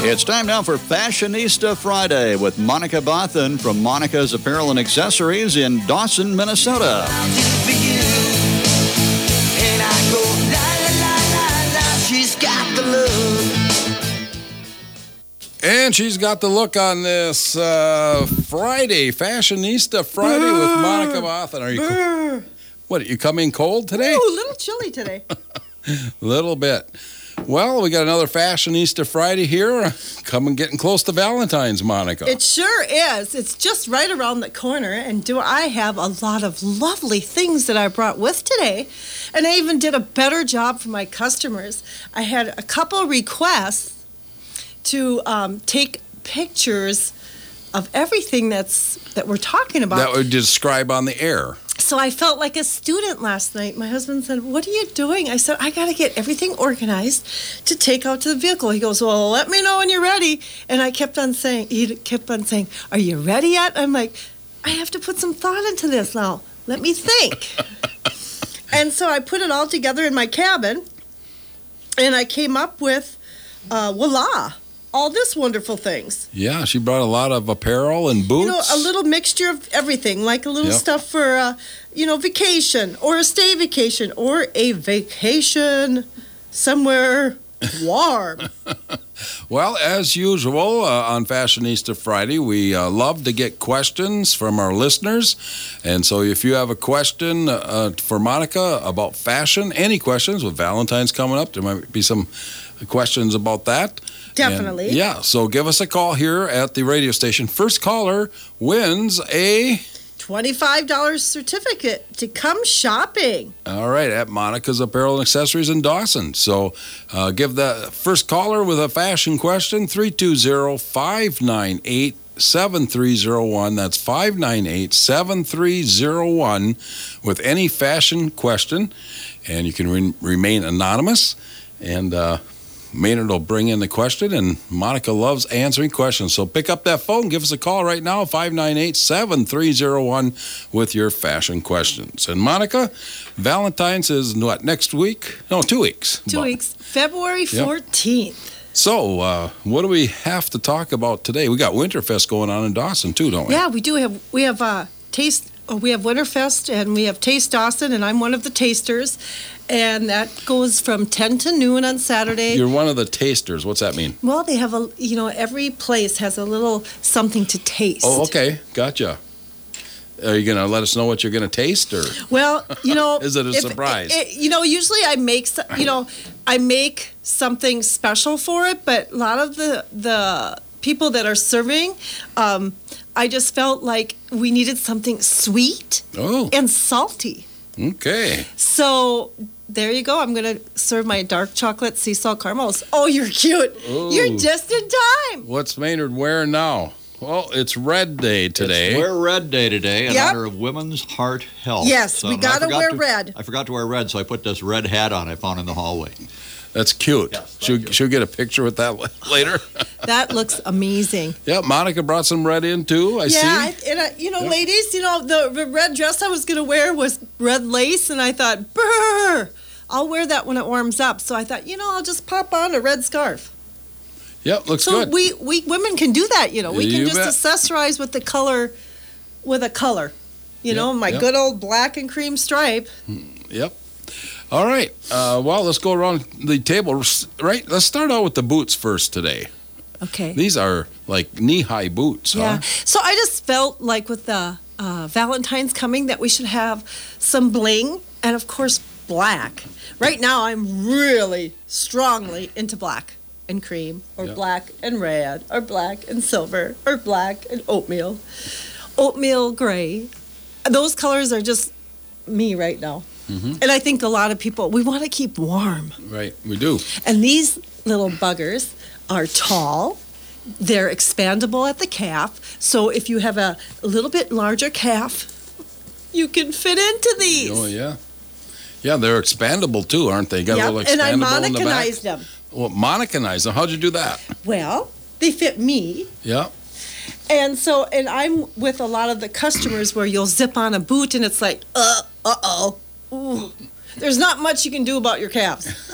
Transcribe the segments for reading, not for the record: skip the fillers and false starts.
It's time now for Fashionista Friday with Monica Bothan from Monica's Apparel and Accessories in Dawson, Minnesota. And she's got the look on this Friday, Fashionista Friday with Monica Bothan. Are you what? You coming cold today? Ooh, a little chilly today. Little bit. Well, we got another Fashionista Friday here. Getting close to Valentine's, Monica. It sure is. It's just right around the corner. And do I have a lot of lovely things that I brought with today. And I even did a better job for my customers. I had a couple requests to take pictures of everything that we're talking about. That would describe on the air. So I felt like a student last night. My husband said, "What are you doing?" I said, "I got to get everything organized to take out to the vehicle." He goes, "Well, let me know when you're ready." And he kept on saying, "Are you ready yet?" I'm like, "I have to put some thought into this now. Let me think." And so I put it all together in my cabin, and I came up with, voila, all this wonderful things. Yeah, she brought a lot of apparel and boots. You know, a little mixture of everything, like a little stuff for, vacation, or a stay vacation, or a vacation somewhere warm. Well, as usual, on Fashionista Friday, we love to get questions from our listeners. And so if you have a question for Monica about fashion, any questions with Valentine's coming up, there might be some questions about that. Definitely. And so give us a call here at the radio station. First caller wins a $25 certificate to come shopping. All right, at Monica's Apparel and Accessories in Dawson. So give the first caller with a fashion question, 320-598-7301. That's 598-7301 with any fashion question. And you can remain anonymous. And Maynard will bring in the question, and Monica loves answering questions. So pick up that phone, give us a call right now, 598-7301 with your fashion questions. And Monica, Valentine's is what, next week? No, 2 weeks. 2 weeks, February 14th. So what do we have to talk about today? We got Winterfest going on in Dawson too, don't we? Yeah, we do have. We have we have Winterfest and we have Taste Dawson, and I'm one of the tasters. And that goes from 10 to noon on Saturday. You're one of the tasters. What's that mean? Well, they have every place has a little something to taste. Oh, okay. Gotcha. Are you going to let us know what you're going to taste, or? Well, is it a surprise? Usually I make, I make something special for it, but a lot of the people that are serving, I just felt like we needed something sweet and salty. Okay. So there you go. I'm going to serve my dark chocolate sea salt caramels. Oh, you're cute. Ooh. You're just in time. What's Maynard wearing now? Well, it's Red Day today. It's Wear Red Day today in honor of Women's Heart Health. Yes, we got to wear red. I forgot to wear red, so I put this red hat on I found in the hallway. That's cute. Yes, should we get a picture with that later? That looks amazing. Yeah, Monica brought some red in too, I see. Ladies, the red dress I was going to wear was red lace, and I thought, brr, I'll wear that when it warms up. So I thought, I'll just pop on a red scarf. Yep, looks good. So we women can do that, We can just accessorize with a color. My good old black and cream stripe. Yep. All right. Well, let's go around the table. Right. Let's start out with the boots first today. Okay. These are like knee-high boots, yeah. Huh? So I just felt like with the Valentine's coming that we should have some bling and, of course, black. Right now, I'm really strongly into black and cream, or black and red, or black and silver, or black and oatmeal gray. Those colors are just me right now. Mm-hmm. And I think a lot of people, we want to keep warm. Right, we do. And these little buggers are tall. They're expandable at the calf. So if you have a little bit larger calf, you can fit into these. Oh, yeah. Yeah, they're expandable too, aren't they? Got a little expandable and I in the back. Monica-nized them. Well, Monica-nized them. How'd you do that? Well, they fit me. Yeah. And I'm with a lot of the customers where you'll zip on a boot and it's like, uh-oh. Ooh. There's not much you can do about your calves.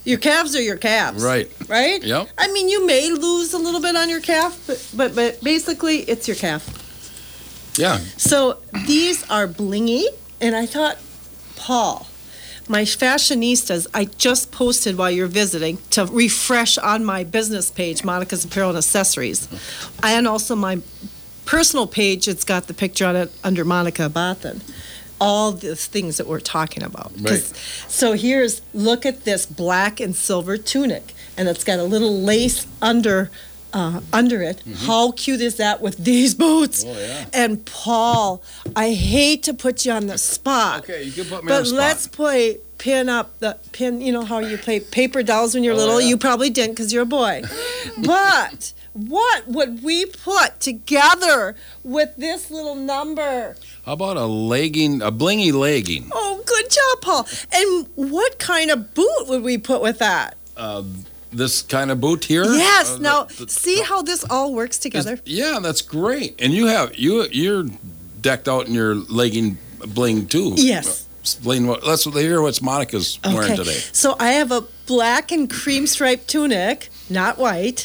Your calves are your calves. Right. Right? Yep. I mean, you may lose a little bit on your calf, but basically it's your calf. Yeah. So these are blingy, and I thought, Paul, my fashionistas, I just posted while you're visiting to refresh on my business page, Monica's Apparel and Accessories, and also my personal page. It's got the picture on it under Monica Bothan. All the things that we're talking about. Right. So look at this black and silver tunic, and it's got a little lace under it. How cute is that with these boots? Oh, yeah. And Paul, I hate to put you on the spot. Okay, you can put me on the spot. But let's pin up the pin. You know how you play paper dolls when you're little? Yeah. You probably didn't because you're a boy. But what would we put together with this little number? How about a blingy legging? Oh, good job, Paul. And what kind of boot would we put with that? This kind of boot here? Yes. Now, see how this all works together? Yeah, that's great. And you're decked out in your legging bling too. Yes. Let's hear what Monica's wearing today. So I have a black and cream striped tunic, not white.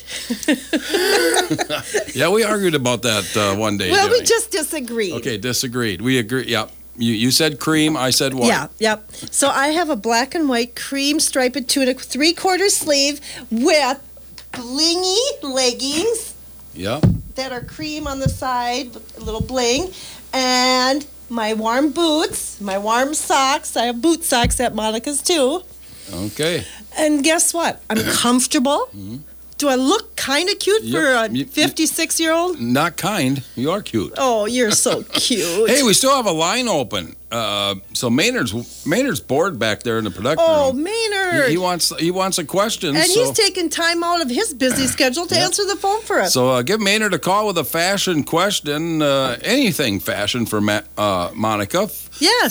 Yeah, we argued about that one day. Well, didn't we just disagreed. Okay, disagreed. We agree. Yeah. You said cream, I said white. Yeah, yep. So I have a black and white cream striped tunic, 3/4 sleeve with blingy leggings Yeah. that are cream on the side with a little bling, and my warm boots, my warm socks. I have boot socks at Monica's too. Okay. And guess what? I'm comfortable. Do I look kind of cute for a You- 56-year-old? Not kind. You are cute. Oh, you're so cute. Hey, we still have a line open. So Maynard's bored back there in the production Oh, room. Maynard. He wants a question. And so, he's taking time out of his busy schedule to answer the phone for us. So give Maynard a call with a fashion question, anything fashion for Monica. Yes.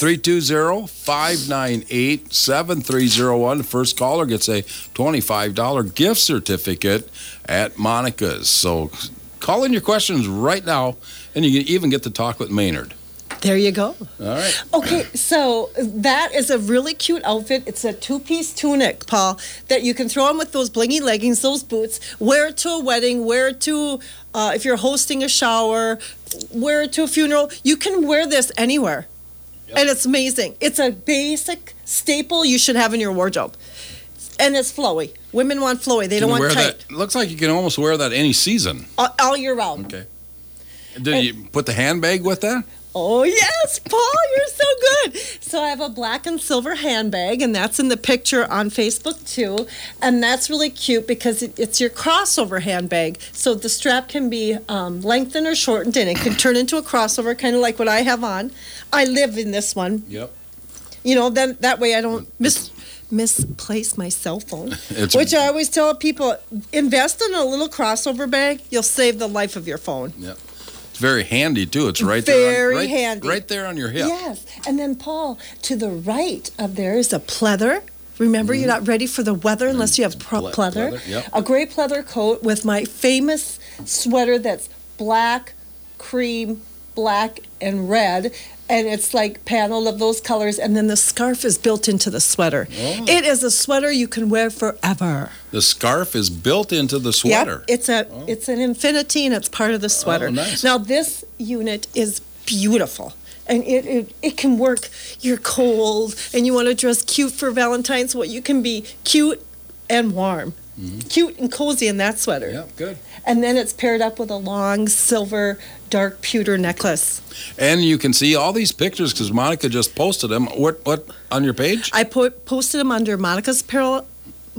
320-598-7301. First caller gets a $25 gift certificate at Monica's. So call in your questions right now, and you can even get to talk with Maynard. There you go. All right. Okay, so that is a really cute outfit. It's a two-piece tunic, Paul, that you can throw on with those blingy leggings, those boots, wear it to a wedding, wear it to, if you're hosting a shower, wear it to a funeral. You can wear this anywhere. Yep. And it's amazing. It's a basic staple you should have in your wardrobe. And it's flowy. Women want flowy. They don't want tight. That, looks like you can almost wear that any season. All year round. Okay. Did you put the handbag with that? Oh, yes, Paul, you're so good. So I have a black and silver handbag, and that's in the picture on Facebook, too. And that's really cute because it's your crossover handbag. So the strap can be lengthened or shortened, and it can turn into a crossover, kind of like what I have on. I live in this one. Yep. You know, then that way I don't misplace my cell phone, It's- which I always tell people, invest in a little crossover bag. You'll save the life of your phone. Yep. It's very handy, too. It's right Very handy. Right there on your hip. Yes. And then, Paul, to the right of there is a pleather. Remember, you're not ready for the weather unless you have pleather. Pleather, yep. A gray pleather coat with my famous sweater that's black, cream, black, and red. And it's like paneled of those colors. And then the scarf is built into the sweater. Oh. It is a sweater you can wear forever. The scarf is built into the sweater. Yep. It's an infinity, and it's part of the sweater. Oh, nice. Now, this unit is beautiful. And it can work. You're cold and you want to dress cute for Valentine's. Well, you can be cute and warm. Cute and cozy in that sweater. Yeah, good. And then it's paired up with a long silver dark pewter necklace. And you can see all these pictures because Monica just posted them. What on your page? I posted them under Monica's Apparel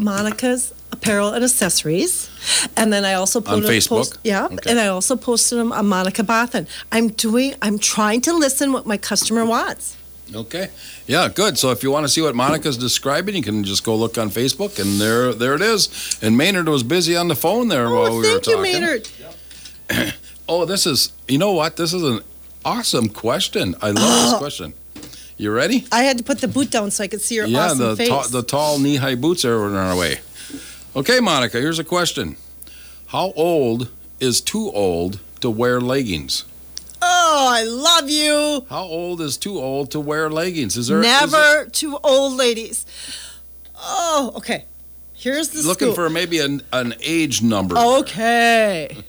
and Accessories, and then I also On Facebook? Okay. And I also posted them on Monica Bothan. I'm trying to listen what my customer wants. Okay. Yeah, good. So if you want to see what Monica's describing, you can just go look on Facebook, and there it is. And Maynard was busy on the phone there while we were Thank talking. you, Maynard. Oh, you know what? This is an awesome question. I love this question. You ready? I had to put the boot down so I could see your awesome face. The tall knee-high boots are on our way. Okay, Monica, here's a question. How old is too old to wear leggings? Oh, I love you. How old is too old to wear leggings? Never too old, ladies. Oh, okay. Here's the Looking scoop. for maybe an age number. Okay.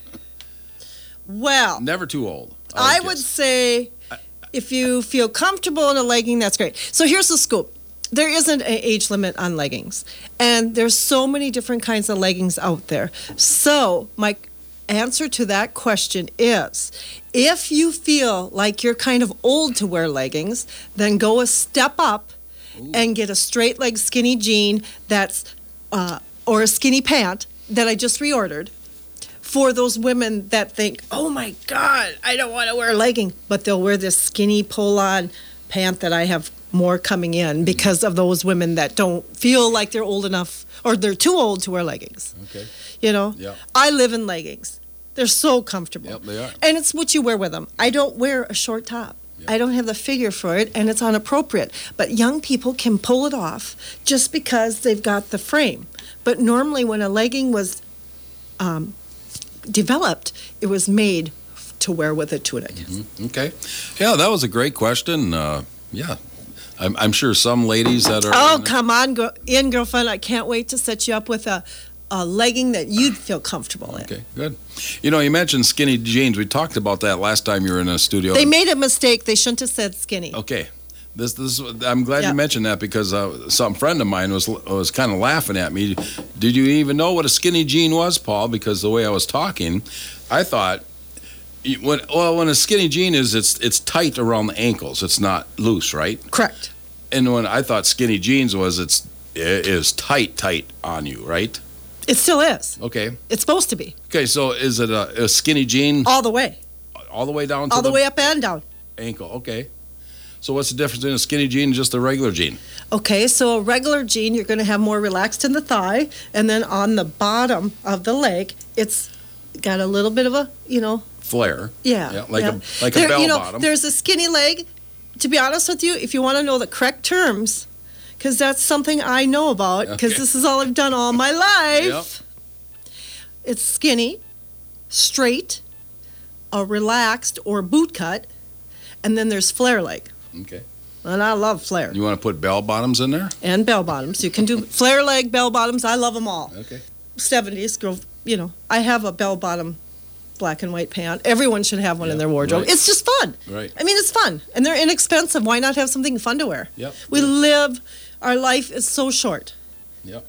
Well, Never too old. I would say if you feel comfortable in a legging, that's great. So here's the scoop. There isn't an age limit on leggings. And there's so many different kinds of leggings out there. So my answer to that question is, if you feel like you're kind of old to wear leggings, then go a step up and get a straight leg skinny jean that's or a skinny pant that I just reordered for those women that think, oh my God, I don't want to wear a legging, but they'll wear this skinny pull-on pant that I have more coming in because of those women that don't feel like they're old enough or they're too old to wear leggings. Okay. You know, Yeah. I live in leggings. They're so comfortable. Yep, they are. And it's what you wear with them. I don't wear a short top. Yep. I don't have the figure for it, and it's inappropriate. But young people can pull it off just because they've got the frame. But normally when a legging was developed, it was made to wear with a tunic. Okay. Yeah, that was a great question. Yeah. I'm sure some ladies that are. Oh, come on, girlfriend. I can't wait to set you up with a legging that you'd feel comfortable in. Okay, good. You know, you mentioned skinny jeans. We talked about that last time you were in the studio. They made a mistake. They shouldn't have said skinny. Okay. This I'm glad you mentioned that because some friend of mine was kind of laughing at me. Did you even know what a skinny jean was, Paul? Because the way I was talking, I thought when a skinny jean is it's tight around the ankles. It's not loose, right? Correct. And when I thought skinny jeans was it is tight on you, right? It still is. Okay. It's supposed to be. Okay, so is it a skinny jean All the way. all the way down to All the way up and down. ankle? Okay. So what's the difference between a skinny jean and just a regular jean? Okay, so a regular jean, you're going to have more relaxed in the thigh, and then on the bottom of the leg, it's got a little bit of a, Flare. yeah. Like yeah. a There- bell bottom. There's a skinny leg. To be honest with you, if you want to know the correct terms, because that's something I know about, because Okay. this is all I've done all my life. It's skinny, straight, a relaxed or boot cut, and then there's flare leg. Okay. And I love flare. You want to put bell bottoms in there? And bell bottoms. You can do flare leg, bell bottoms. I love them all. Okay. 70s, girl, I have a bell bottom black and white pant. Everyone should have one in their wardrobe. right. It's just fun. Right. I mean, it's fun. And they're inexpensive. Why not have something fun to wear? Yep. Our life is so short. Yep.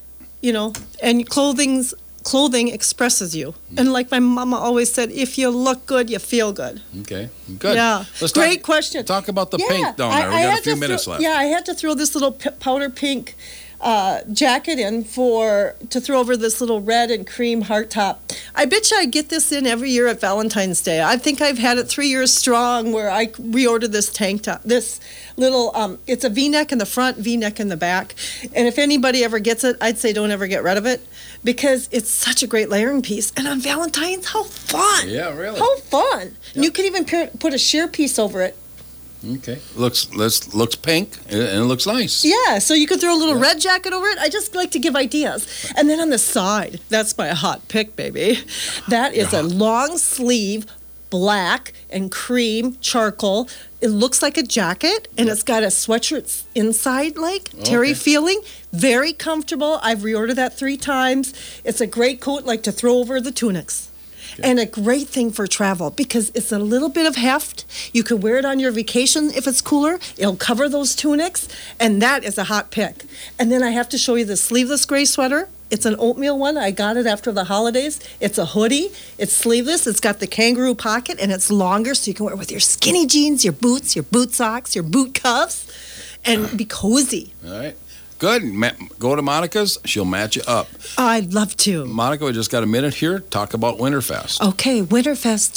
And clothing expresses you. And like my mama always said, if you look good, you feel good. Okay. Good. Yeah. Let's Great question. Talk about the Yeah, pink down there. We got had a few to minutes throw- left. Yeah, I had to throw this little powder pink jacket in to throw over this little red and cream heart top. I bet you I get this in every year at Valentine's Day. I think I've had it 3 years strong where I reordered this tank top, this little, it's a V-neck in the front, V-neck in the back. And if anybody ever gets it, I'd say don't ever get rid of it because it's such a great layering piece. And on Valentine's, how fun. Yeah, really. How fun. And you can even put a sheer piece over it. Okay. Looks pink and it looks nice. Yeah, so you could throw a little red jacket over it. I just like to give ideas. And then on the side, that's my hot pick, baby. That is a long sleeve, black and cream charcoal. It looks like a jacket, and it's got a sweatshirt inside, like terry feeling. Very comfortable. I've reordered that 3 times. It's a great coat, like to throw over the tunics. And a great thing for travel because it's a little bit of heft. You could wear it on your vacation if it's cooler. It'll cover those tunics, and that is a hot pick. And then I have to show you the sleeveless gray sweater. It's an oatmeal one. I got it after the holidays. It's a hoodie. It's sleeveless. It's got the kangaroo pocket, and it's longer, so you can wear it with your skinny jeans, your boots, your boot socks, your boot cuffs, and be cozy. All right. Good. Go to Monica's. She'll match you up. I'd love to. Monica, we just got a minute here. Talk about Winterfest. Okay, Winterfest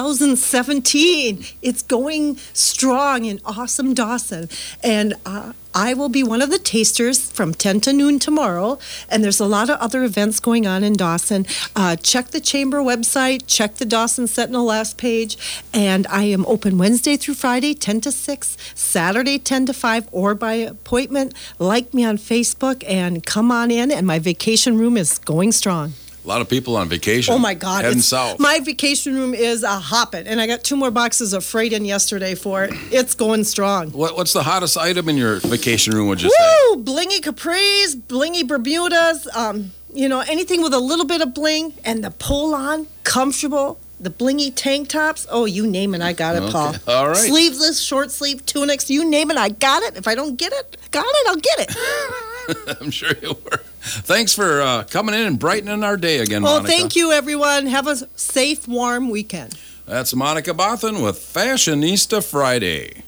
2017. It's going strong in awesome Dawson. And I will be one of the tasters from 10 to noon tomorrow. And there's a lot of other events going on in Dawson. Check the Chamber website. Check the Dawson Sentinel last page. And I am open Wednesday through Friday, 10 to 6, Saturday, 10 to 5, or by appointment. Like me on Facebook and come on in. And my vacation room is going strong. A lot of people on vacation. Oh, my God. Heading south. My vacation room is a hopping, and I got 2 more boxes of freight in yesterday for it. It's going strong. What's the hottest item in your vacation room, would you say? Woo! Blingy capris, blingy Bermudas, anything with a little bit of bling, and the pull-on, comfortable, the blingy tank tops. Oh, you name it, I got it, Paul. All right. Sleeveless, short sleeve, tunics, you name it, I got it. If I don't get it, I'll get it. I'm sure you were. Thanks for coming in and brightening our day again, Well, Monica. thank you, everyone. Have a safe, warm weekend. That's Monica Bothan with Fashionista Friday.